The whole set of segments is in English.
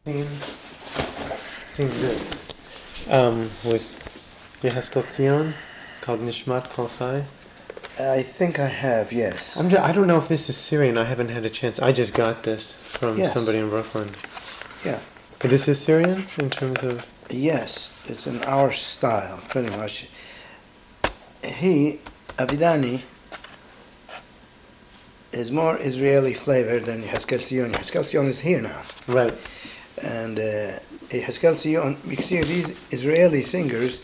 seen this with Yehezkel Tzion called Nishmat Kol Chai? I think I have, yes. I don't know if this is Syrian. I haven't had a chance. I just got this from somebody in Brooklyn. Yeah. But this is Syrian in terms of... Yes, it's in our style, pretty much. Avidani, is more Israeli flavored than Yehezkel Tzion. Yehezkel Tzion is here now. Right. And Yehezkel Tzion, because these Israeli singers,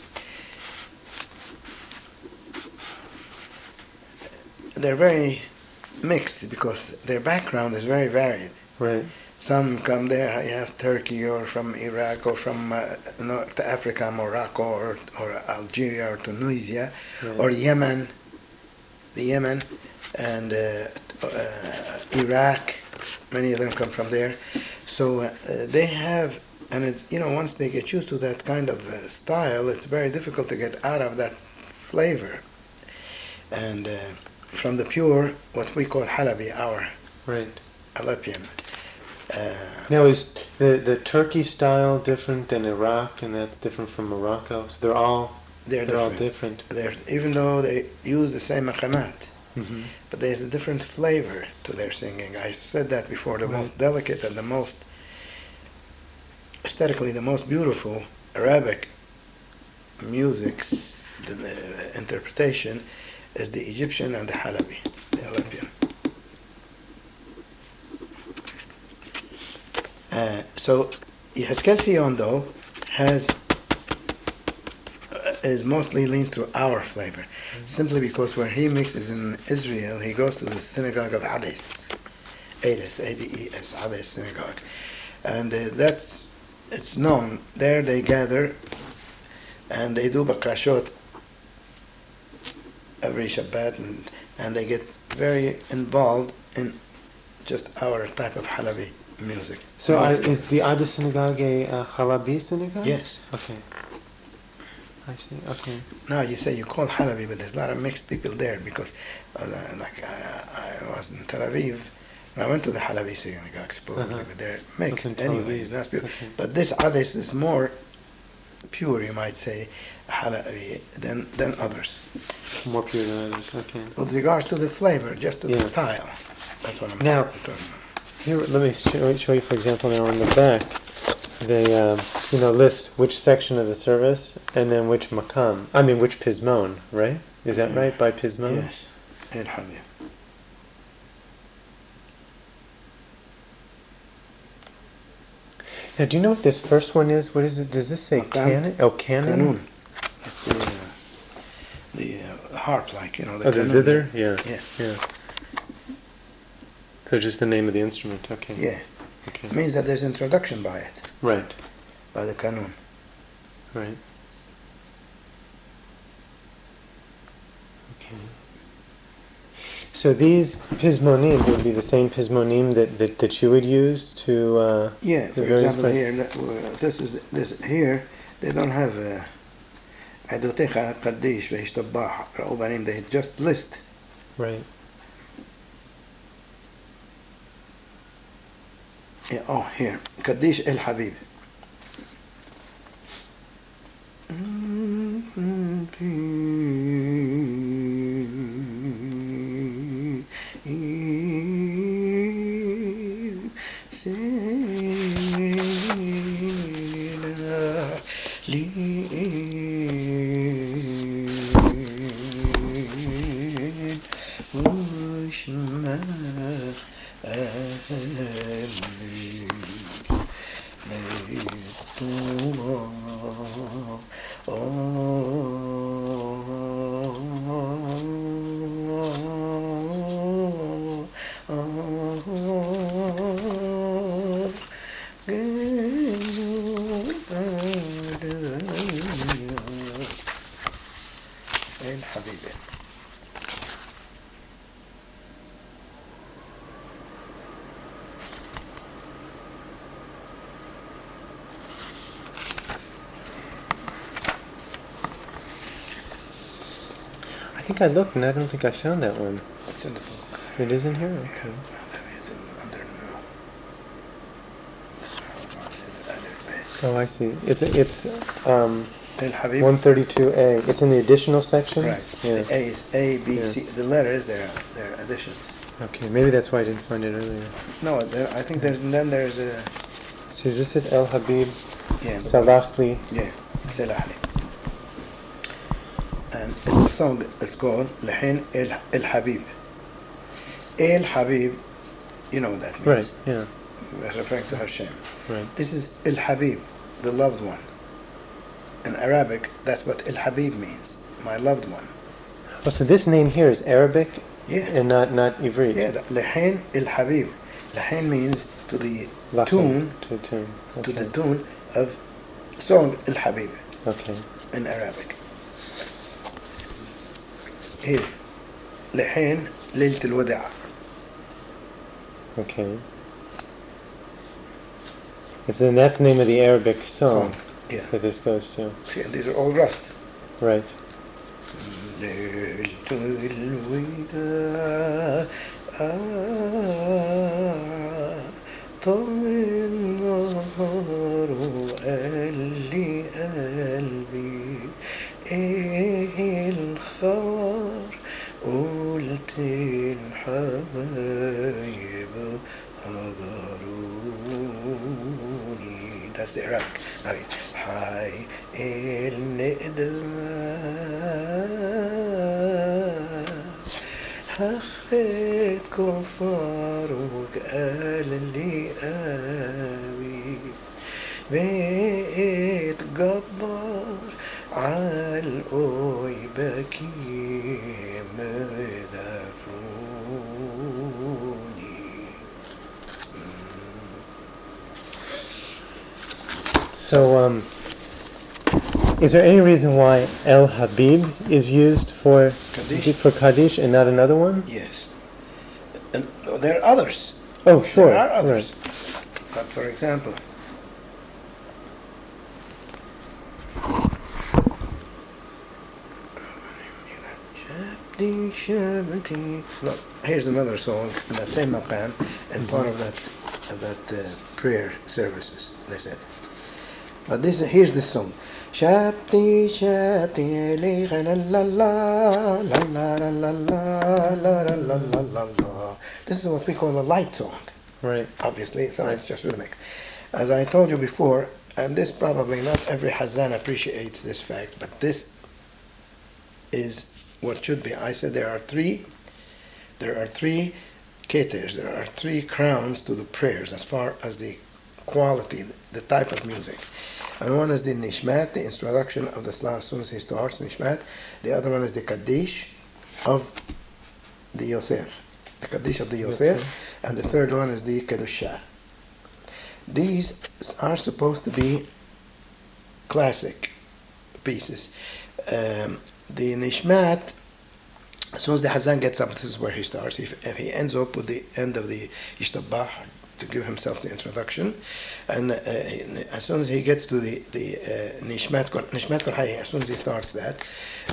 they're very mixed because their background is very varied. Right. Some come there, you have Turkey or from Iraq or from North Africa, Morocco or Algeria or Tunisia, right, or Yemen, and Iraq. Many of them come from there. So they have, and it's, once they get used to that kind of style, it's very difficult to get out of that flavor. And from the pure, what we call Halabi, our Alepian. Now, is the Turkey style different than Iraq, and that's different from Morocco? So they're all different. Even though they use the same maqamat, but there's a different flavor to their singing. I said that before. The most delicate and the most aesthetically the most beautiful Arabic music's interpretation is the Egyptian and the Halabi, the Alepian. So Yehezkel Tzion, though, is mostly leans to our flavor, simply because where he mixes in Israel, he goes to the synagogue of Ades, Ades synagogue, and it's known. There they gather, and they do bakashot every Shabbat, and they get very involved in just our type of Halabi music. So is the Ades synagogue a Halabi synagogue? Yes. Okay. I see. Okay. Now you say you call Halabi, but there's a lot of mixed people there because, I was in Tel Aviv, and I went to the Halabi synagogue supposedly, but they're mixed anyways. That's beautiful. Okay. But this Ades is more pure, you might say, Halabi than others. More pure than others. Okay. With regards to the flavor, just to the style, that's what I'm talking about. Here, let me show you, for example, now on the back, they list which section of the service and then which makam. I mean, which pismon, right? Is that right, by pismon? Yes. El Habib. Now, do you know what this first one is? What is it? Does this say canon? Oh, canon? Kanun. It's the harp, like, the the zither? Yeah. Yeah. So just the name of the instrument, okay. Yeah. Okay. It means that there's introduction by it. Right. By the kanun. Right. Okay. So these pismonim would be the same pismonim that you would use to for example, here, this here, they don't have Adotecha, Kaddish, Veishtabah, Ra'ubanim, they just list. Right. Yeah, here. Kaddish El Habib. I think I looked and I don't think I found that one. It's in the book. It is in here? Okay. Maybe it's under Oh, I see. It's Al-Habib. 132A. It's in the additional sections? Right. Yeah. The A is A, B, Yeah. C. The letters, they're additions. Okay, maybe that's why I didn't find it earlier. No, I think there's a... So is this it? El Habib, Yeah. Salahli. Yeah, Salahli. And the song is called Lahin El-Habib. El-Habib, you know what that means. Right, yeah. That's referring to Hashem. Right. This is El-Habib, the loved one. In Arabic, that's what El-Habib means, my loved one. Oh, so this name here is Arabic Yeah. and not Ivrit? Yeah, Lahin El-Habib. Lahin means to the Lahin, tune, to tune. Okay. to the tune of song El-Habib Okay. in Arabic. Here, Lahin Laylat al-Wada'. Okay. And so then that's the name of the Arabic song Yeah. that this goes to. See, and these are all rust. Right. ليلة الوداع طال النهار وقال لي قلبي ايه الخبر قلت الحبايب هجروني. That's the Arabic. حي النداء هخفت كوثر وقال لي قوي بقيت جبار عالقوي بكي مردفوني. So, is there any reason why El Habib is used for Kaddish and not another one? Yes. And there are others. Oh, sure. There are others. Right. But for example, look, here's another song in that same maqam and part of that prayer services, they said. But here's this song. Shabti shabti alayka la la la la la la la la la la la la. This is what we call a light song. Right. Obviously, so it's just rhythmic. As I told you before, and this probably not every Hazan appreciates this fact, but this is what should be. I said there are three keters, there are three crowns to the prayers as far as the quality, the type of music. And one is the Nishmat, the introduction of the Salah as soon as he starts, Nishmat. The other one is the Kaddish of the Yosef, the Kaddish of the Yosef. And the third one is the Kedusha. These are supposed to be classic pieces. The Nishmat, as soon as the Hazan gets up, this is where he starts. If he ends up with the end of the Ishtabah to give himself the introduction, and as soon as he gets to the Nishmat Kol Hayy, as soon as he starts that,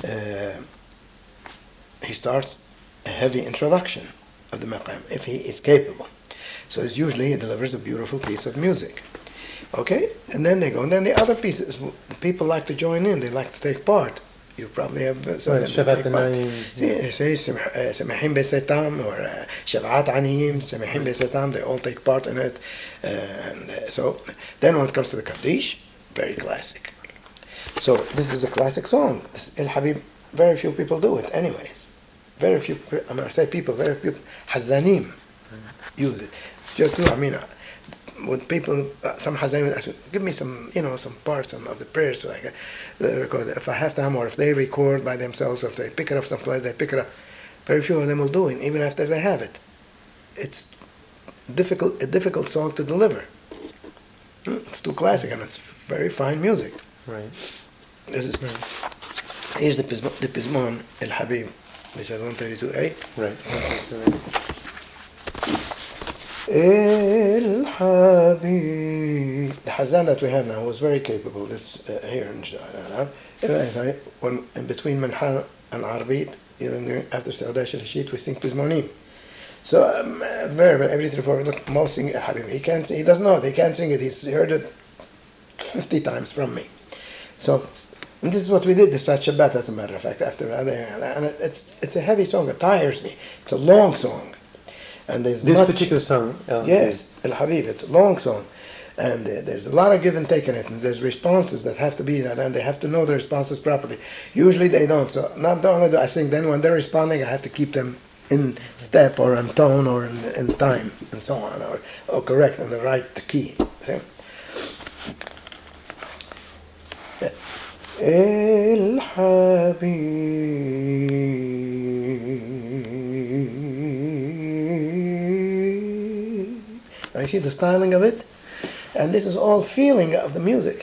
he starts a heavy introduction of the maqam, if he is capable. So it's usually he delivers a beautiful piece of music. Okay? And then they go. And then the other pieces, people like to join in, they like to take part. You probably have some of them take part. Say Samahim Besetam or Shavat Aniyim, Samahim Besetam, they all take part in it. And so then when it comes to the Kaddish, very classic. So this is a classic song. El Habib, very few people do it anyways. Very few, I mean, I say people, very few Hazanim use it. Just do, I mean, with people, some Hazanim actually give me some, some parts of the prayers so I can record. If I have time, or if they record by themselves, or if they pick it up someplace, they pick it up. Very few of them will do it, even after they have it. It's a difficult song to deliver. It's too classic, and it's very fine music. Right. This is here's the Pizmon El Habib, which is 132A. Right. El Habib. The Hazan that we have now was very capable. This here in when in between Manhan and Arbit, after Saudash al-Hashit, we sing Pizmonim. So every 3-4 look, Mo sing El Habib. He doesn't know it. He can't sing it. He's heard it 50 times from me. So, and this is what we did this past Shabbat, as a matter of fact, after and it's a heavy song, it tires me. It's a long song. And there's this particular song. Yes, El Habib, it's a long song. And there's a lot of give and take in it, and there's responses that have to be, and they have to know the responses properly. Usually they don't, so not only do I sing, then when they're responding, I have to keep them in step, or in tone, or in time, and so on, or correct, in the right key. See? El Habib. I see the styling of it. And this is all feeling of the music.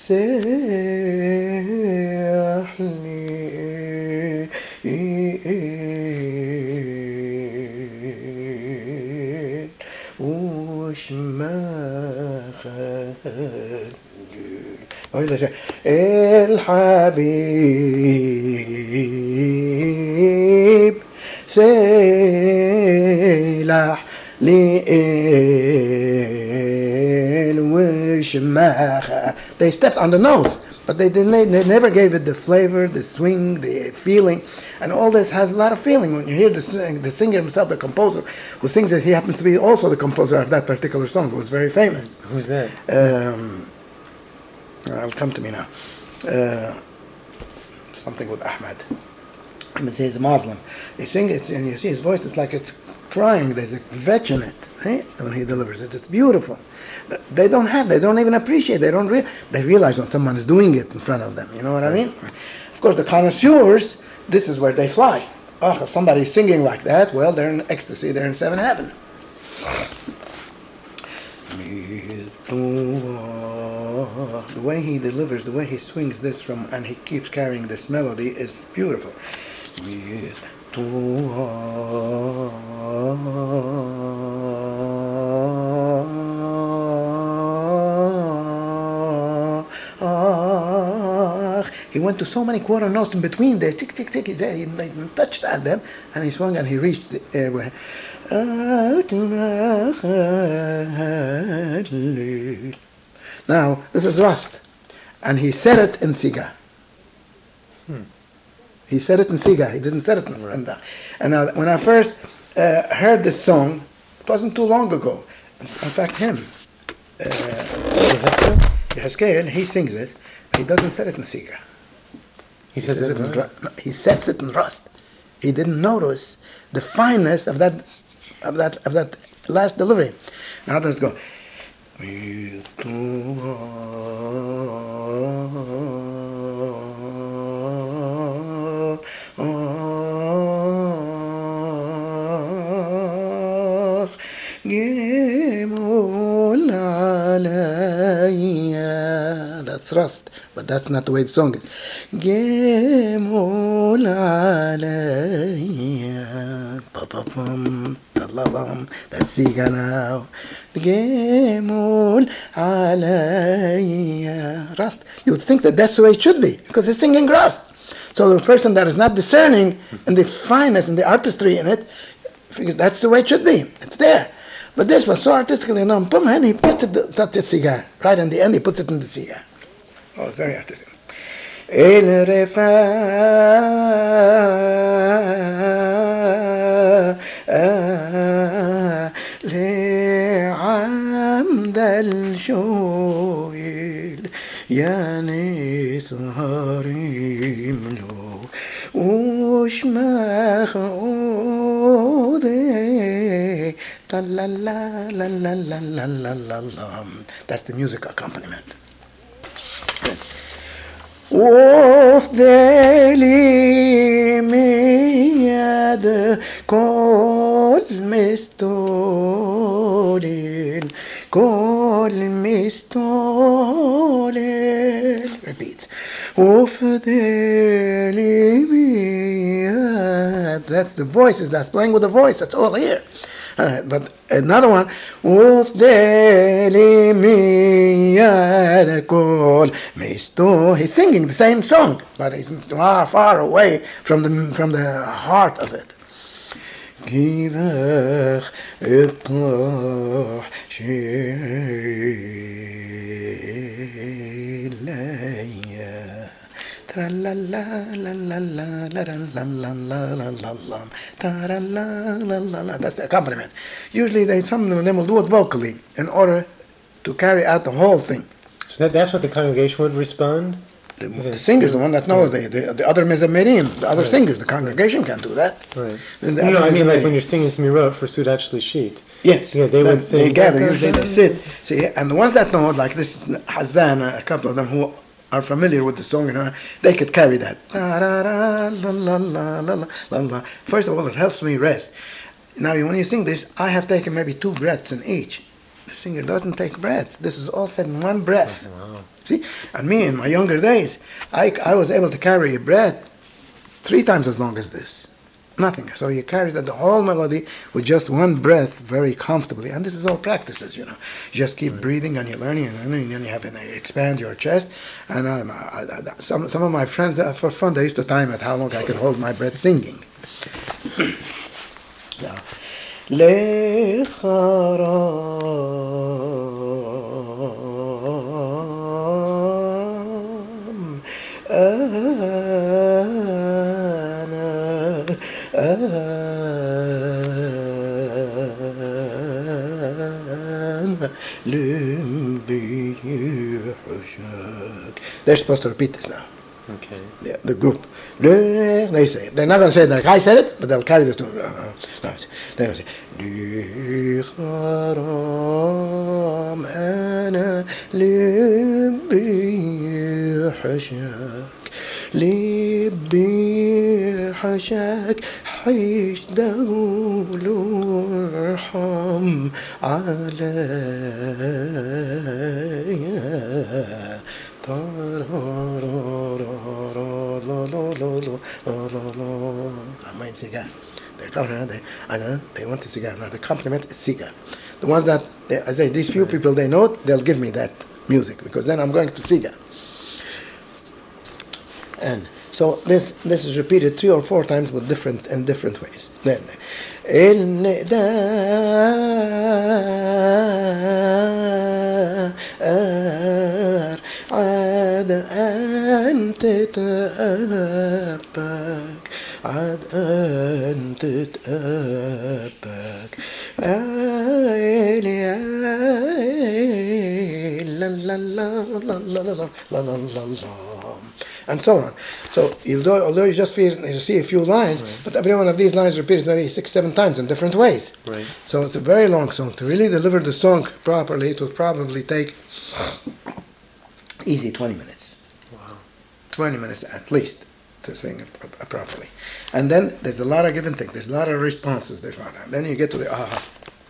El Habib Selah They stepped on the notes, but they never gave it the flavor, the swing, the feeling, and all this has a lot of feeling. When you hear the singer himself, the composer, who sings it, he happens to be also the composer of that particular song, who was very famous. Who's that? It'll come to me now. Something with Ahmed. He's a Muslim. You sing it, and you see his voice, it's like it's crying. There's a vetch in it, when he delivers it. It's beautiful. They don't even appreciate, they realize when someone is doing it in front of them, you know what I mean? Of course, the connoisseurs, this is where they fly. If somebody's singing like that, well, they're in ecstasy, they're in seventh heaven. The way he delivers, the way he swings this and he keeps carrying this melody is beautiful. He went to so many quarter notes in between there, tick, tick, tick, he touched at them, and he swung and he reached the airway. Now, this is Rust, and he said it in Siga. He said it in Siga, he didn't say it in Sanda. And now, when I first heard this song, it wasn't too long ago. In fact, him, Yehezkel, he sings it, but he doesn't say it in Siga. He sets it in Rust. He didn't notice the fineness of that last delivery. Now let's go. That's Rust, but that's not the way the song is. Gemol alayya, pa-pa-pum, ta-la-lam. That's Siga now. Gemol alayya, Rust. You would think that that's the way it should be, because it's singing Rust. So the person that is not discerning in the fineness and the artistry in it, figures that's the way it should be. It's there. But this was so artistically done. And he puts it, that's a cigar. Right in the end, he puts it in the cigar. Oh, it's very artistic. El refa لعمد الشويل يا نسهري ملو وش ما خودي la la la la la la la la la. That's the music accompaniment. وافضلي مياد كل مستولين repeats وافضلي مياد. That's the voices, that's playing with the voice, that's all here. But another one, he's singing the same song, but he's far away from the heart of it. That's the accompaniment. Usually some of them will do it vocally in order to carry out the whole thing. So that's what the congregation would respond? The singer's the one that knows. The other mezamirim, the other singers, the congregation can't do that. Right. No, I mean like when you're singing Smirot for Sudat Shlishit. Yes. Yeah, they would sing. They gather, usually they sit. See, and the ones that know, like this Hazan, a couple of them who are familiar with the song, they could carry that. First of all, it helps me rest. Now, when you sing this, I have taken maybe 2 breaths in each. The singer doesn't take breaths. This is all said in one breath. Wow. See? And me, in my younger days, I was able to carry a breath 3 times as long as this. Nothing. So you carry the whole melody with just one breath very comfortably. And this is all practices, You just keep breathing and you're learning and then you have to expand your chest. And some of my friends, for fun, they used to time at how long I could hold my breath singing. Now, they're supposed to repeat this now. Okay. The group. They say it. They're not going to say it like I said it, but they'll carry the tune. No, they're going to say, Haram ana libi hashak libi hashak حيش دول ارحم عليا I'm Siga. They want to Siga. Now the compliment is Siga. The ones that, I say, these few people they know, they'll give me that music because then I'm going to Siga. And so this is repeated 3 or 4 times with different ways. Then عاد أن تتأبك عاد أن تتأبك لا لا لا لا لا لا لا and so on. So although you see a few lines, right. But every one of these lines repeated maybe 6-7 times in different ways. Right. So it's a very long song. To really deliver the song properly, it would probably take easy 20 minutes. Wow. 20 minutes at least to sing it properly. And then there's a lot of give and take. There's a lot of responses. Then you get to the ah.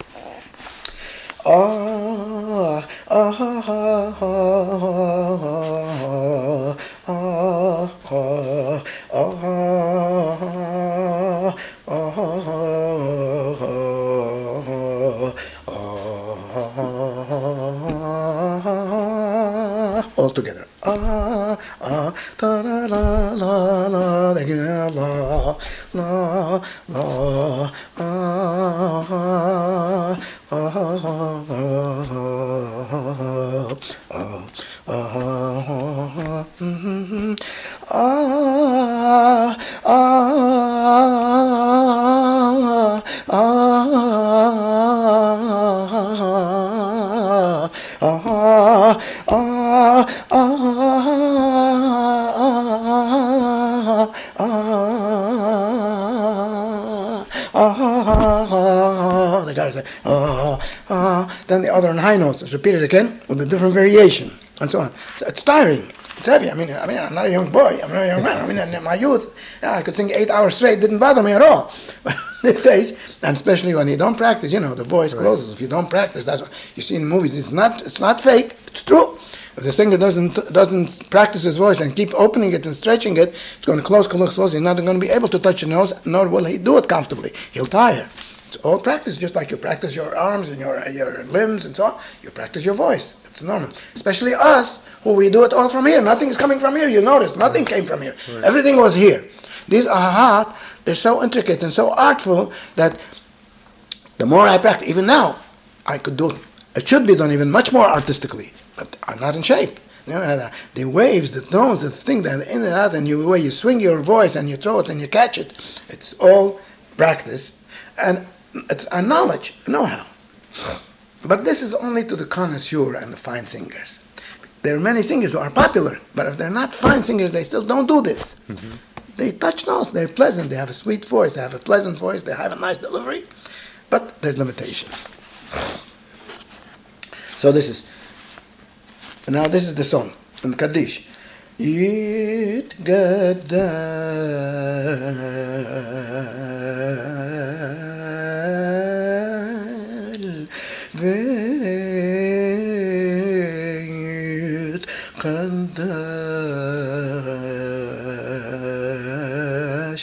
Ah, ah, ah, ah, ah, all together. Ah, ah, ta la la la la, la la la, the guy say, then the other in high notes is repeated again with a different variation, and so on. So it's tiring. It's heavy. I mean, I'm not a young boy. I'm not a young man. I mean, in my youth, I could sing 8 hours straight. Didn't bother me at all. But this age, and especially when you don't practice, the voice closes. If you don't practice, that's what you see in movies. It's not fake. It's true. If the singer doesn't practice his voice and keep opening it and stretching it, it's going to close. He's not going to be able to touch the nose, nor will he do it comfortably. He'll tire. It's all practice, just like you practice your arms and your limbs and so on. You practice your voice. It's normal. Especially us, who we do it all from here. Nothing is coming from here. You notice, nothing came from here. Right. Everything was here. These ahat, they're so intricate and so artful that the more I practice, even now, I could do it. It should be done even much more artistically, but I'm not in shape. You know, the waves, the tones, the thing that in and out, and the way you swing your voice and you throw it and you catch it, it's all practice and it's a knowledge, know-how. But this is only to the connoisseur and the fine singers. There are many singers who are popular, but if they're not fine singers, they still don't do this. Mm-hmm. They touch notes, they're pleasant, they have a sweet voice, they have a pleasant voice, they have a nice delivery, but there's limitations. So this is the song in Kaddish. يتجدل ويتقدش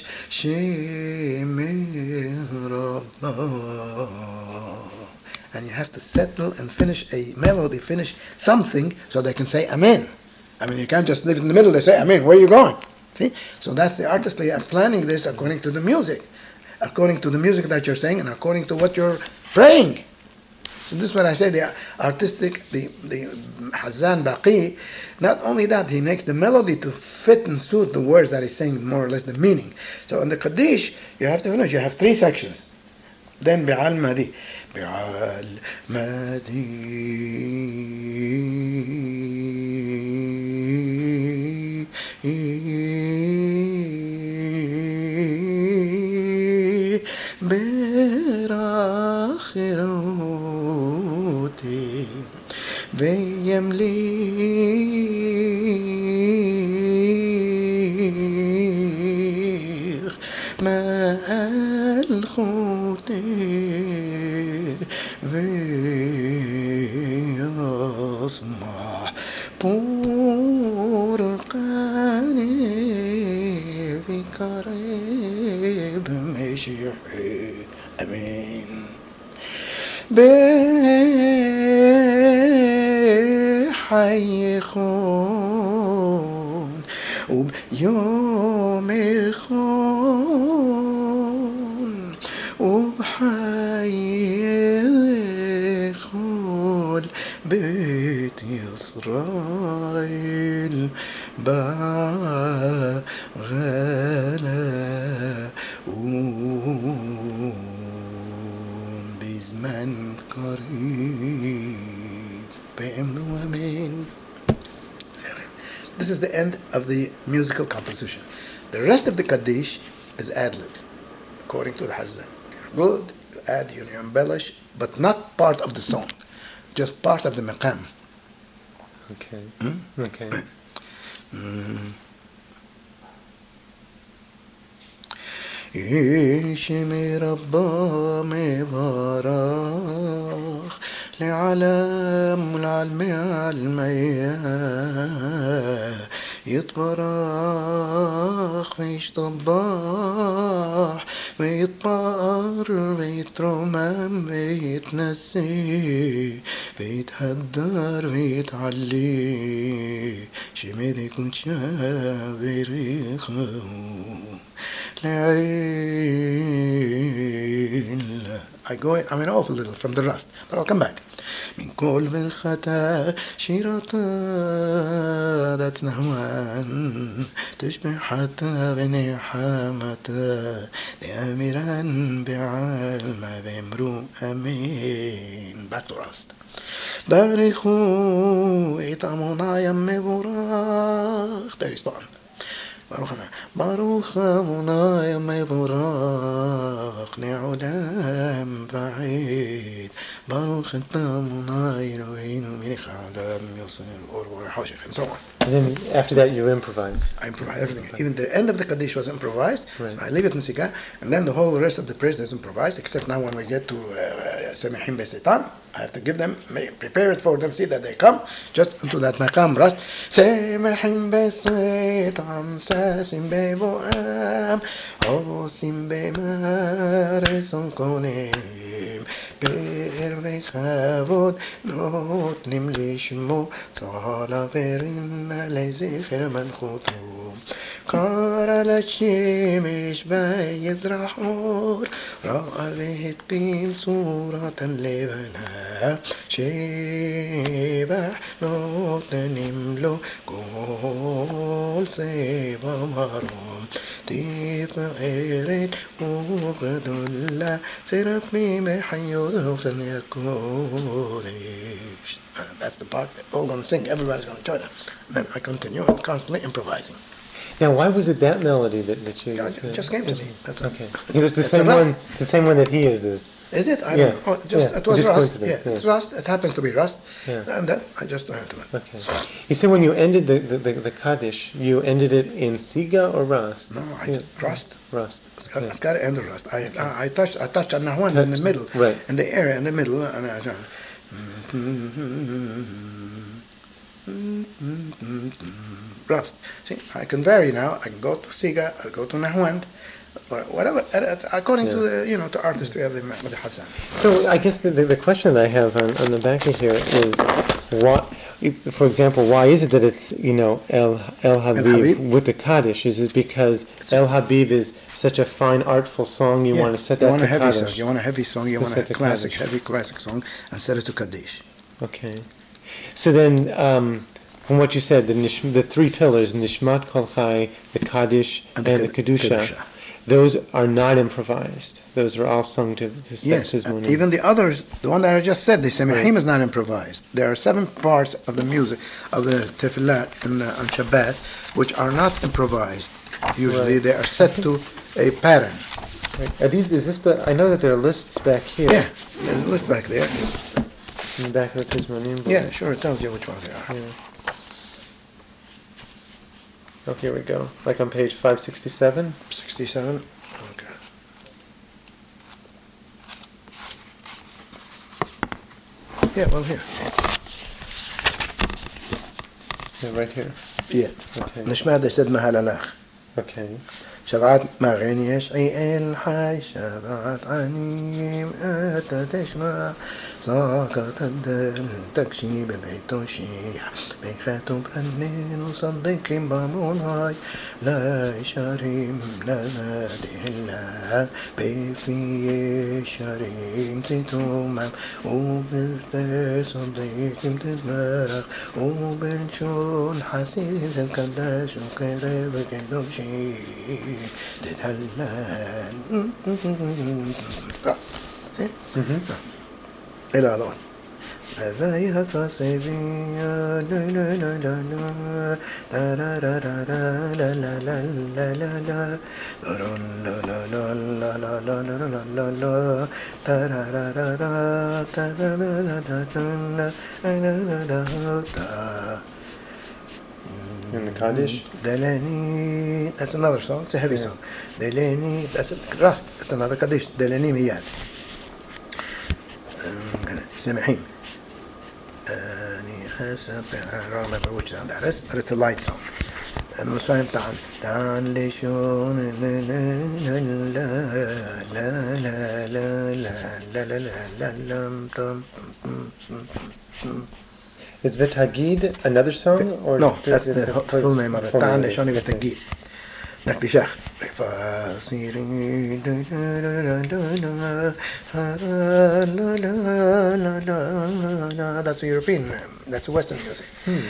شمر رباه. And you have to settle and finish a melody, finish something, so they can say Amen. I mean, you can't just leave it in the middle, they say Amen, where are you going? See? So that's the artistry of planning this according to the music that you're saying, and according to what you're praying. So this is what I say, the artistic, the Hazan Baqi, not only that, he makes the melody to fit and suit the words that he's saying, more or less the meaning. So in the Kaddish, you have to finish, you have 3 sections. Then Bi'al Madi. Bi'al Madi. Berachiruti. Veyemli. ملخوتي ويصمح برقاني في قريب مشيحي أمين بحي خون وبيوم خون وبحي خول بيت إسرائيل بغلا بزمن قريب بأمر ومن. This is the end of the musical composition. The rest of the Kaddish is ad-lib, according to the Hazan. You're good, you add, you embellish, but not part of the song, just part of the maqam. Okay. Okay. يشمي ربا مبارك لعلم العلم علمية يتبرخ ويشطبح ويطبر ويترمم ويتنسي ويتهدر ويتعلي شميدي كنت شابريخه I mean off a little from the rest, but I'll come back. من كل بالخطا شيرتا نهوان تشبه حتى بني حامتا لأميرا بعلم بمرو أمين. Back to rest. بارخو إطعمنا يمي براخ. There is one. ברוך אדוני מבורך לעולם ועד ברוך אתה אדוני אלוהינו מלך העולם יוסר אור וחושך and so on. And then after that you improvise. I improvise everything. Even the end of the Kaddish was improvised. Right. I leave it in Sikah, and then the whole rest of the praise is improvised, except now when we get to Semihim Besetan, I have to give them, prepare it for them, see that they come, just into that maqam rest. Semihim Besetan, Sasim Beboam, Osim Bemareson Konim, Per Vechavod, Notnim Lishmo, Tzala Verin, לזכר מלכותו قار للشمس بيزرع حور رأى بهتقين صورة لبنا شبح نوت نملو كل سيبا مرام تفعيرت وقد الله سرفني محيو يكودش. That's the part that all going to sing. Everybody's going to join it. Then I continue. I'm constantly improvising. Now, why was it that melody that you used? It just came to me. That's okay. It was the same one that he uses. Is it? I don't know. Oh, it was Rust. Yeah, yeah. It's Rust. It happens to be Rust. Yeah. And that I just learned to it. Okay. You said when you ended the Kaddish, you ended it in Siga or Rust? No, Rust. Rust. It's got to end in Rust. I touched on Nahwan in the middle. Right. In the area in the middle. And I Rust. See, I can vary now. I can go to Siga, I go to Nahwand, or whatever, according to the to artistry of the Hassan. So I guess the question that I have on the back of here is, what, for example, why is it that it's El Habib with the Kaddish? Is it because El Habib is such a fine, artful song? You want to set that to Kaddish? You want a heavy song. You want a heavy classic song, and set it to Kaddish. Okay. So then, from what you said, the three pillars, Nishmat Kol Chai, the Kaddish, and the Kedusha, those are not improvised. Those are all sung to yes, even the others, the one that I just said, the Semihim is not improvised. There are 7 parts of the music, of the Tefillah on Shabbat, which are not improvised. Usually they are set to a pattern. Right. I know that there are lists back here. Yeah, there's a list back there. In the back of the Pizmonim book. Yeah, sure, it tells you which ones they are. Yeah. Oh, here we go. Like on page 567? 67? Okay. Yeah, well, here. Yeah, right here. Yeah. Okay. Nishmat, they said Mahalalach. Okay. شبعت مغين يشعي الحي شبعت عنيم أنت تشمع ساقط الدل تكشي ببيت شيع بيخات برنين وصدق باموناي لا شريم لا ماده الله بفي شريم تتومم وبرت صديق تتمرخ وبنشون حسيد الكداش وكرب كدوشي تتهلل. See? إلى هذا أبايها فصيبية لا لا لا لا لا لا لا لا لا لا لا لا لا In the Kaddish? Deleni, that's another song, it's a heavy song. Deleni, that's Rust, that's another Kaddish. Deleni miyad. Semihim. I don't remember which sound that is, but it's a light song. And the same time, Dan Lishon Is V'Tagid another song? Or no, that's the full name of it. Dan Lishon V'Tagid. Nakdishach. That's a European, that's a Western music.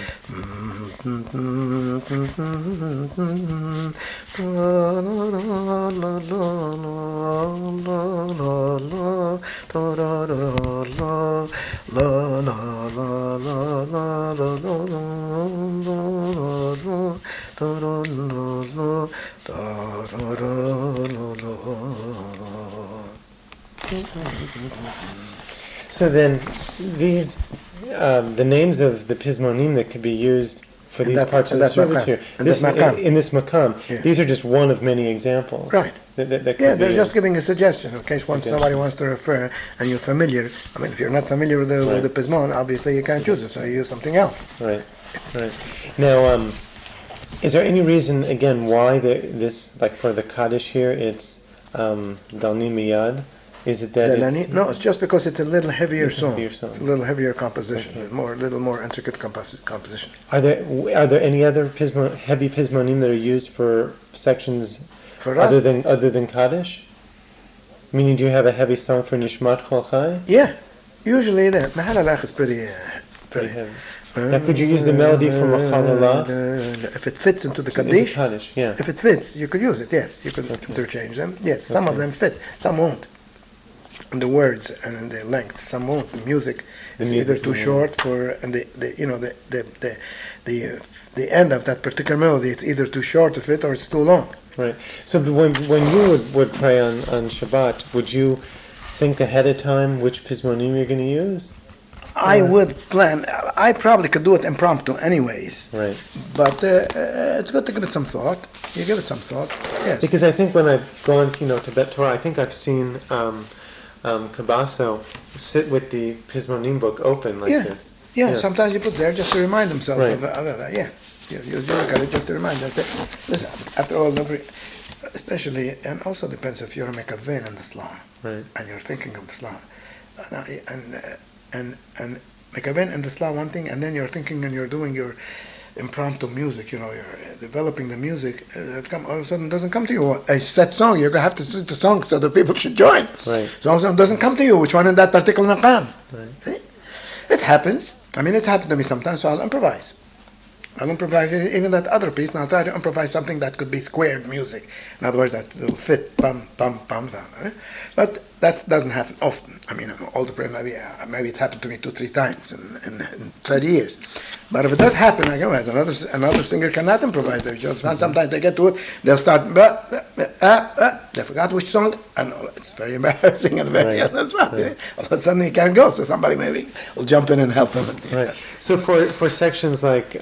So then, these the names of the Pizmonim that could be used for these parts of the service here, in this makam, yeah. These are just one of many examples. Right. That yeah, they're just giving a suggestion in case somebody wants to refer and you're familiar. I mean, if you're not familiar with the Pizmon, obviously you can't choose it, so you use something else. Right. Right. Now, is there any reason, again, why this, like for the Kaddish here, it's Dalni Miyad, Is it that it's... No, it's just because it's a little heavier song. It's a little heavier composition, Okay. little more intricate composition. Are there any other heavy Pismonim that are used for sections For us, other than Kaddish? Meaning, do you have a heavy song for Nishmat Kol Chai? yeah, usually the Mahalalach is pretty Heavy. Now, could you use the melody from Mahalalach? If it fits into the Into Kaddish, Kaddish, yeah. if it fits, you could use it, yes. You could interchange them. Yes, some of Okay. them fit, some won't. In the words and in the length, some won't. The music is music either too won't. short and the end of that particular melody, it's either too short to fit or it's too long. Right. So when you would pray on Shabbat, would you think ahead of time which Pismonim you're going to use? I would plan. I probably could do it impromptu anyways. Right. But it's good to give it some thought. You give it some thought. Yes. Because I think when I've gone, to Bet Torah, I think I've seen Kabaso sit with the Pismonim book open like this. Yeah, sometimes you put there just to remind themselves Right. of that. Yeah. You look at it just to remind them. Say, listen, after all, especially, and also depends if you're a mekaven in the Islam, Right. and you're thinking of the Islam. And mekaven in the Islam, one thing, and then you're thinking and you're doing your impromptu music, you're developing the music, all of a sudden doesn't come to you a set song. You're going to have to sing the song so that people should join. Right. So also it doesn't come to you which one in that particular maqam. Right. See? It happens. I mean, it's happened to me sometimes, so I'll improvise. I'll improvise even that other piece, and I'll try to improvise something that could be squared music. In other words, that will fit, pam, pam, pam. But that doesn't happen often. I mean, all the maybe it's happened to me 2-3 times in 30 years. But if it does happen, I go, another singer cannot improvise. Sometimes they get to it, they'll start, they forgot which song, and it's very embarrassing and very, Right. that's well. Right. All of a sudden he can't go, so somebody maybe will jump in and help them. Right. So for sections like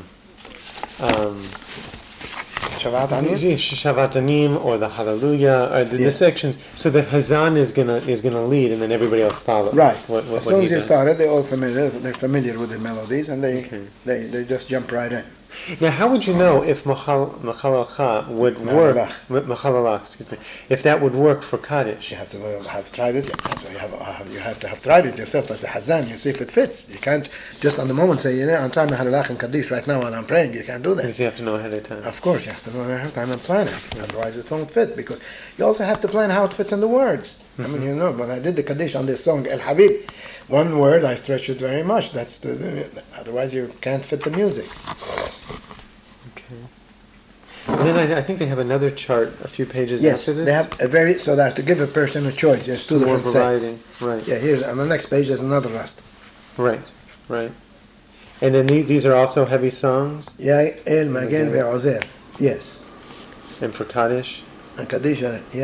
Shavatanim or the Hallelujah or the sections, so the Hazan is gonna lead and then everybody else follows. Right. What as soon he as you does. started, they're familiar with the melodies, and they just jump right in. Now, how would you know if Machalalcha would work? Machalalach, excuse me. If that would work for Kaddish? You have to have tried it. So you have to have tried it yourself as a Hazan. You see if it fits. You can't just on the moment say, I'm trying Mahalalach and Kaddish right now while I'm praying. You can't do that. Because you have to know ahead of time. Of course, you have to know ahead of time and plan it. Otherwise, it won't fit. Because you also have to plan how it fits in the words. I mean, when I did the Kaddish on this song, El Habib, one word I stretched it very much. Otherwise, you can't fit the music. Okay. And then I think they have another chart a few pages Yes, after this. they have so that to give a person a choice, there's two More different variety. sets. Right. Yeah, here on the next page there's another rest. Right. And then these are also heavy songs. Ya El Magen ve'Ozer. Yes. And for Kaddish. And Kaddish,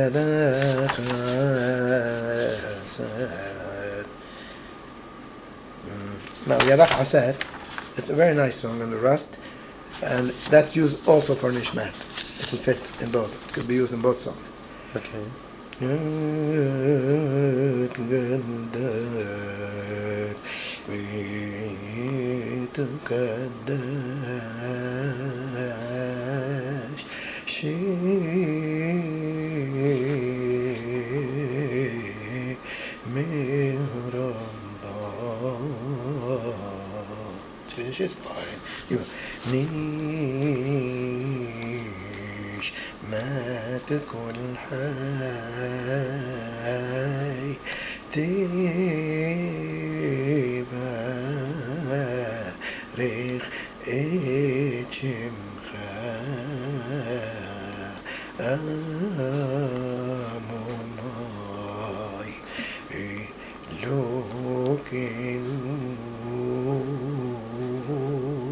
now Yadach Asad, it's a very nice song on the rust, and that's used also for Nishmat. It will fit in both. It could be used in both songs. Okay. Finish is fine. You nish mat kol hay tibarich et shimcha Amonai Elokeinu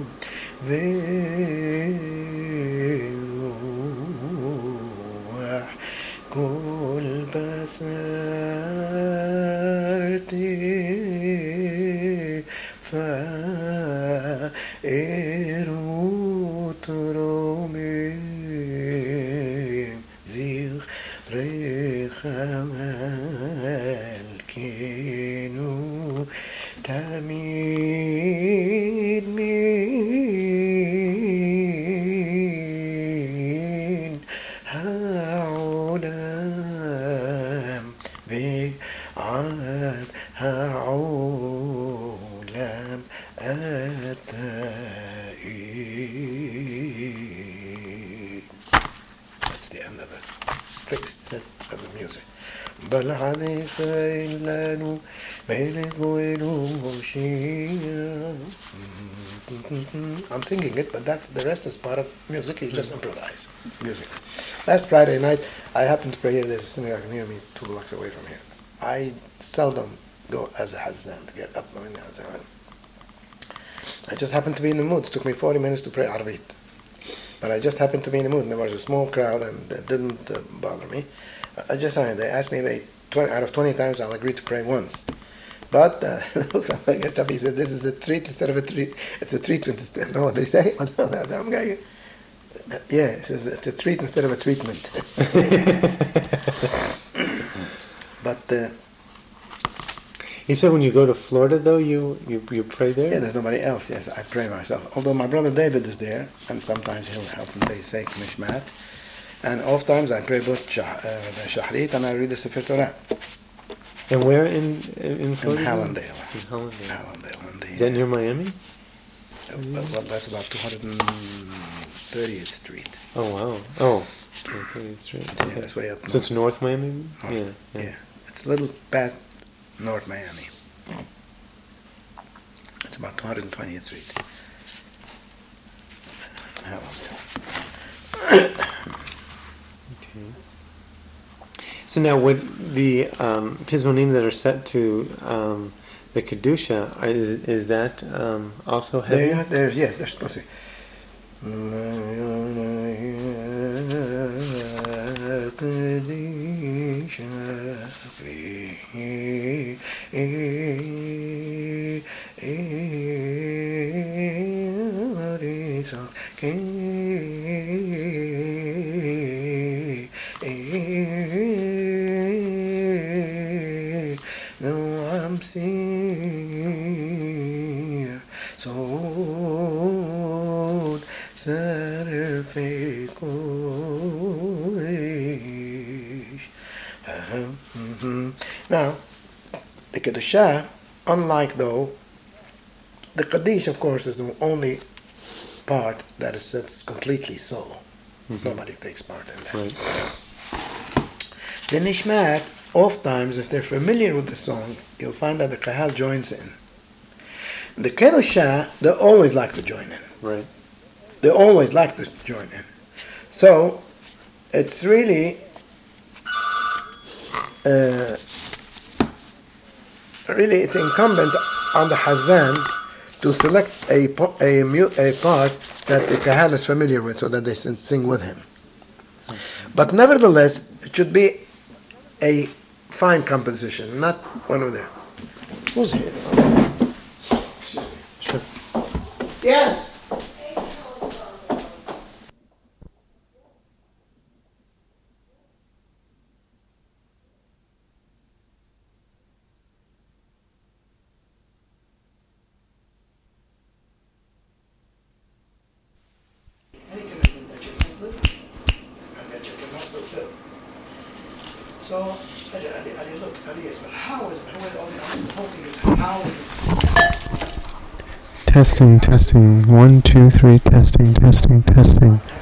Veruach Kol Basar Tifaeru Toromim Zichrecha Malkeinu Tamid min ha'olam of the music. I'm singing it, but that's the rest is part of music. You just improvise music. Last Friday night, I happened to pray here. There's a synagogue near me, 2 blocks away from here. I seldom go as a hazan to get up. I just happened to be in the mood. It took me 40 minutes to pray Arabit. But I just happened to be in the mood. And there was a small crowd, and it didn't bother me. They asked me out of 20 times, I'll agree to pray once. But he said, this is a treat instead of a treat. It's a treatment instead. No, what they say? Yeah, it says it's a treat instead of a treatment. But you said when you go to Florida, though, you pray there? Yeah, there's nobody else. Yes, I pray myself. Although my brother David is there, and sometimes he'll help me. They say Mishmat. And oft times I pray both Shahrit and I read the Sefer Torah. And where in Florida? In Hallandale. Hallandale. Is that near Miami? Well, that's about 230th Street. Oh, wow. Oh, 230th Street. Yeah, that's way up north. So it's North Miami? North. Yeah. It's a little past North Miami. It's about 220th Street. Hallandale. Okay. So now, what the Pizmonim that are set to the Kedusha, is that also heavy? They're supposed to be. I'm seeing so Now, the Kedusha, unlike though, the Kaddish, of course, is the only part that is completely solo. Mm-hmm. Nobody takes part in that. Right. The Nishmat, oftentimes, if they're familiar with the song, you'll find that the Kahal joins in. The Kedusha, they always like to join in. Right. They always like to join in. So, it's really it's incumbent on the Hazan to select a part that the Kahal is familiar with so that they can sing with him. But nevertheless, it should be a fine composition, not one of them. Who's here? Sure. Yes. So, Ali, look, Ali, yes, but how is it? The whole thing is how is it? Testing. 1, 2, 3, testing.